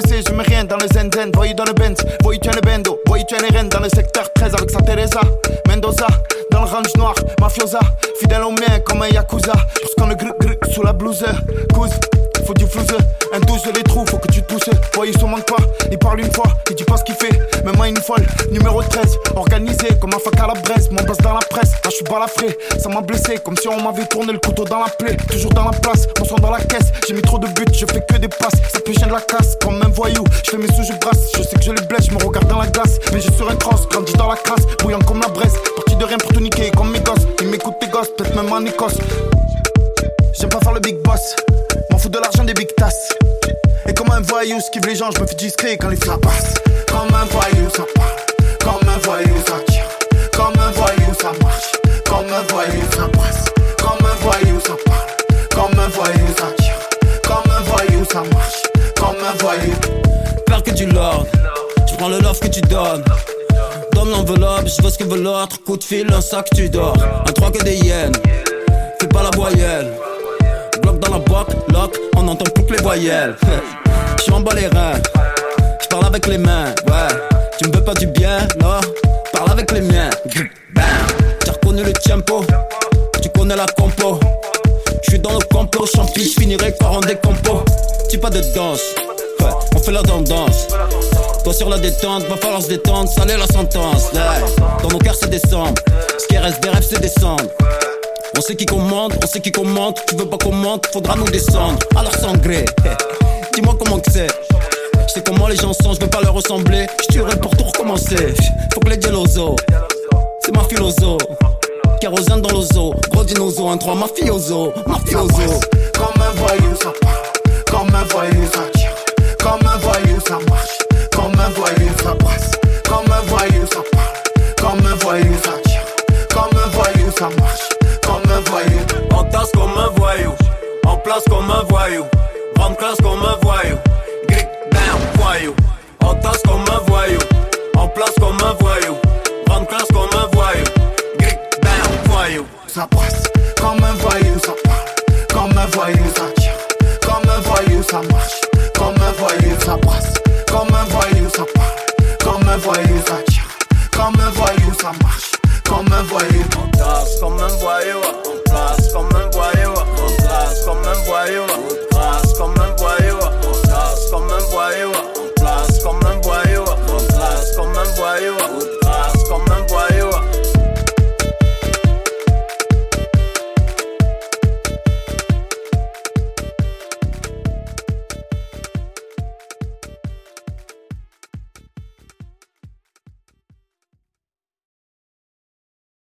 blessé, je mets rien dans le zen. Voyez dans le Benz, voyez tu es le bendo. Voyez tu es les reines dans le secteur 13 avec sa Teresa Mendoza, dans le range noir, mafiosa. Fidèle au mien comme un yakuza. Lorsqu'on le gru sous la blouse. Cause, faut du flouze. Un 12 les trous, faut que tu te pousses. Voyez il se manque pas, il parle une fois, il dit pas ce qu'il fait. Même moi une folle, numéro 13. Organisé comme un fac à la braise. Mon boss dans la presse, là je suis balafré. Ça m'a blessé comme si on m'avait tourné le couteau dans la plaie. Toujours dans la place, mon son dans la caisse. J'ai mis trop de buts, je fais que des passes. Ça pue de la casse, comme un voyou. Je fais mes sous, je brasse. Je sais que je les blesse, je me regarde dans la glace. Mais je suis un cross, grandi dans la crasse. Bouillant comme la braise, parti de rien pour tout niquer comme mes gosses. Ils m'écoutent tes gosses, peut-être même en Écosse. J'aime pas faire le big boss, m'en fous de l'argent des big tasses. Et comme un voyou, ce qui les gens, je me fais discret quand les flammes passent. Comme un voyou, ça parle. Comme un voyou, ça tire. Comme un voyou, ça marche. Comme un voyou, ça brasse. Comme un voyou, ça parle. Comme un voyou, ça tire. Comme un voyou, ça marche. Comme un voyou. Peur que tu l'ordres, je prends le love que tu donnes. Donne l'enveloppe, je veux ce que veut l'autre. Coup de fil, un sac, tu dors. Un 3 que des yens, fais pas la voyelle. Bloc dans la boîte, lock, on entend plus que les voyelles. J'suis en bas les reins, j'parle avec les mains, ouais. Tu me veux pas du bien, non, parle avec les miens. Bam. T'as reconnu le tempo, tu connais la compo. J'suis dans le complot, champi, j'finirai par en décompo. Tu pas de danse, ouais, on fait la tendance. Toi sur la détente, va falloir se détendre, ça l'est la sentence, ouais. Dans nos cœurs c'est décembre, ce qui reste des rêves c'est descendre. On sait qui commande, on sait qui commente. Tu veux pas qu'on monte, faudra nous descendre. Alors sangré, dis-moi comment que c'est. Je sais comment les gens sont, je veux pas leur ressembler. Je tuerai pour tout recommencer. Faut que les geloso, c'est ma philosophe. Kérosène dans l'ozo, gros dinosaure, 1-3 mafioso, mafioso. Comme un voyou, ça parle. Comme un voyou, ça tire.